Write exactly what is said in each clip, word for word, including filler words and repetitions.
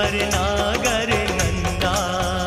नटवर नागर नंदा।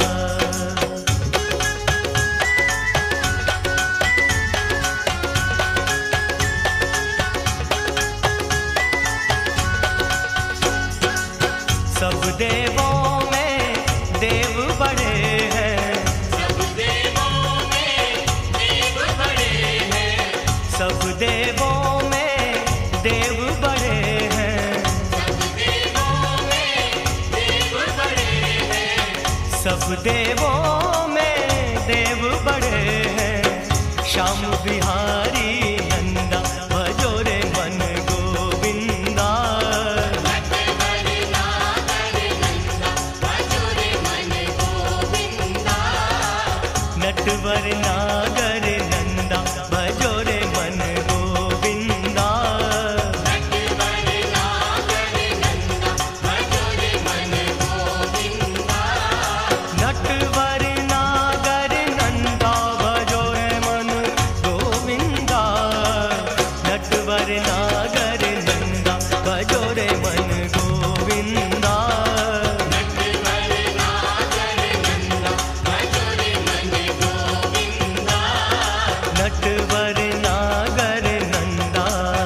सब देवों में देव बड़े हैं, सब देवों में देव बड़े हैं, सब देवों में देव बड़े हैं, सब देवों में देव बड़े हैं, सब देवों में देव बड़े हैं। श्याम बिहारी नंदा भजो रे मन गोविंदा। नटवर नागर नंदा भजो रे मन गोविंदा। नटवर नागर नंदा भजो रे मन गोविंदा। नटवर नागर नंदा भजो रे मन गोविंदा। नटवर नागर नंदा भजो रे मन गोविंदा। नटवर नागर नंदा भजो रे मन गोविंदा। नटवर नागर नंदा भजो रे मन गोविंदा। नटवर नागर नंदा।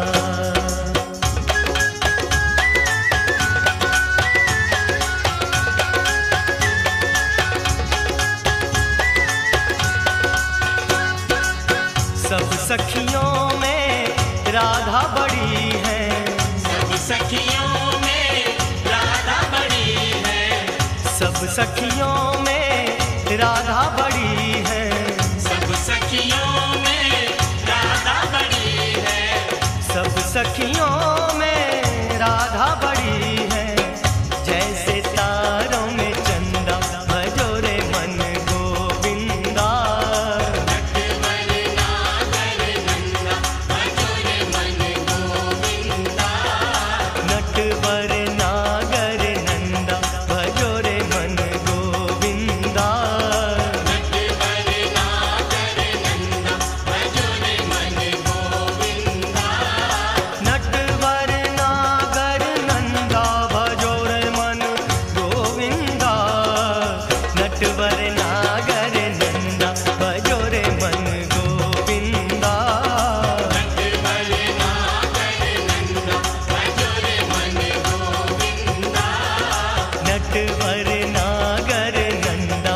सब सखियों में राधा बड़ी है, सब सखियों में राधा बड़ी है, सब सखियों में राधा बड़ी है, सब सखियों में राधा बड़ी है, सब सखियों में राधा बड़ी है। जैसे तारों में चंदा भजो रे मन गोविंदा। नटवर नागर नंदा भजो रे मन गोविंदा। नटवर नागर नंदा भजो रे मन गोविंदा। नटवर नागर नंदा भजो रे मन गोविंदा। नटवर नागर नंदा भजो रे मन गोविंदा। नटवर नागर नंदा भजो रे मन गोविंदा। नटवर नागर नंदा भजो रे मन गोविंदा। नटवर नागर नंदा।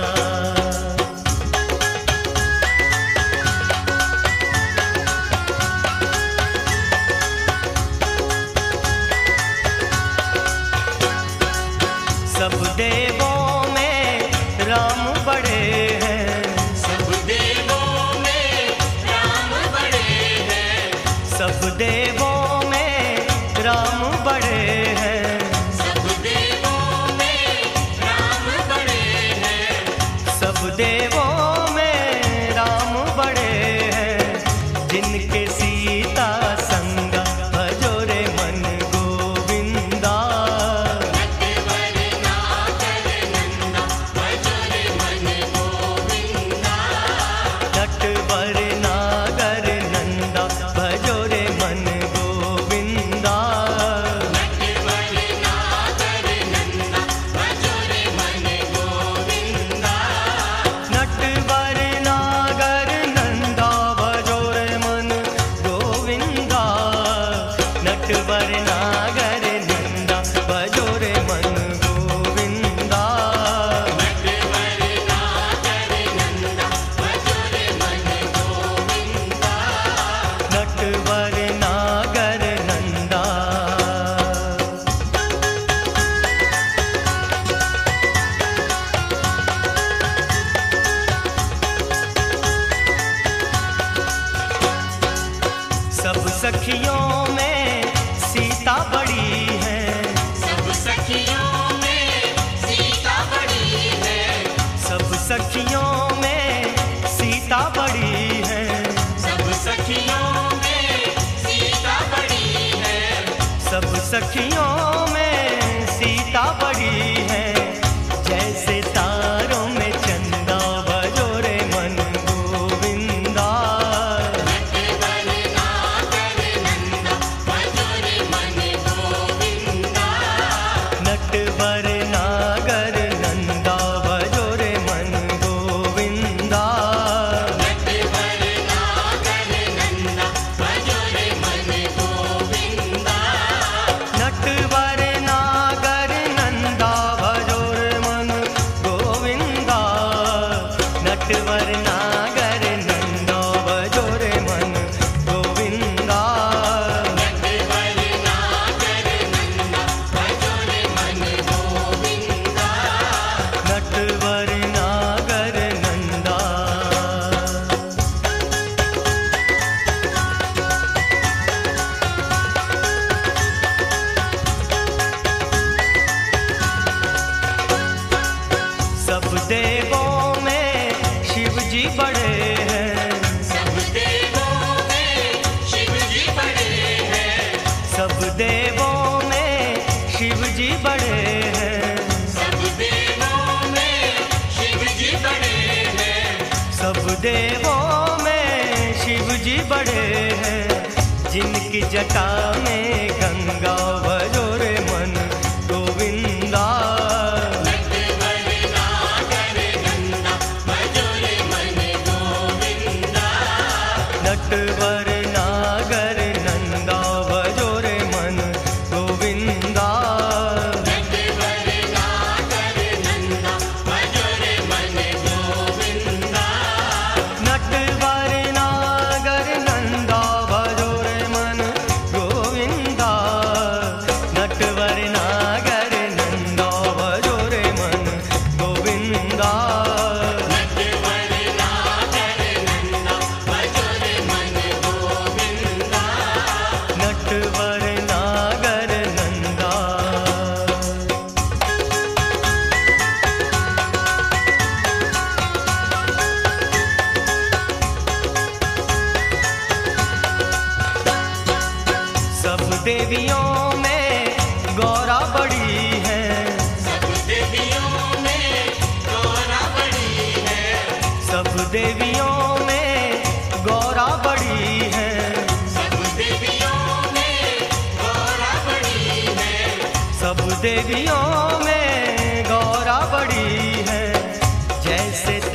सब देवों में राम बड़े हैं, सब देवों में राम बड़े हैं, सब देवों में राम बड़े हैं, सब देवों में राम बड़े हैं, सब देवों में राम बड़े हैं। जिनके सीता संग भजो रे मन गोविंदा। नटवर नागर नंदा भजो रे मन गोविंदा। नटवर नागर नंदा भजो रे मन गोविंदा। नटवर नागर नंदा भजो रे मन गोविंदा। नटवर नागर नंदा भजो रे मन गोविंदा। नटवर नागर नंदा भजो रे मन गोविंदा। नटवर नागर नंदा भजो रे मन गोविंदा। नटवर नागर नंदा। सब सखियों में सीता बड़ी है, सब सखियों में सीता बड़ी है, सब सखियों में सीता बड़ी है, सब सखियों में सीता बड़ी है, सब सखियों में सीता बड़ी है। जैसे तारों में चंदा भजो रे मन गोविंदा। नटवर नागर नंदा भजो रे मन गोविंदा। नटवर जी बड़े हैं। सब देवों में शिव जी बड़े हैं। सब देवों में शिव जी बड़े हैं। जिनकी जटा में गंगा भजो रे मन गोविंदा। नटवर नागर नंदा भजो रे मन गोविंदा। नटवर नागर नंदा भजो रे मन गोविंदा। नटवर नागर नंदा भजो रे मन गोविंदा। नटवर नागर नंदा भजो रे मन गोविंदा। नटवर नागर नंदा भजो रे मन गोविंदा। नटवर नागर नंदा भजो रे मन गोविंदा। नटवर नागर नंदा। सब देवियों में गौरा बड़ी है। सब देवियों में गौरा बड़ी है। सब देवियों में गौरा बड़ी है। सब देवियों में गौरा बड़ी है। सब देवियों में गौरा बड़ी है। जैसे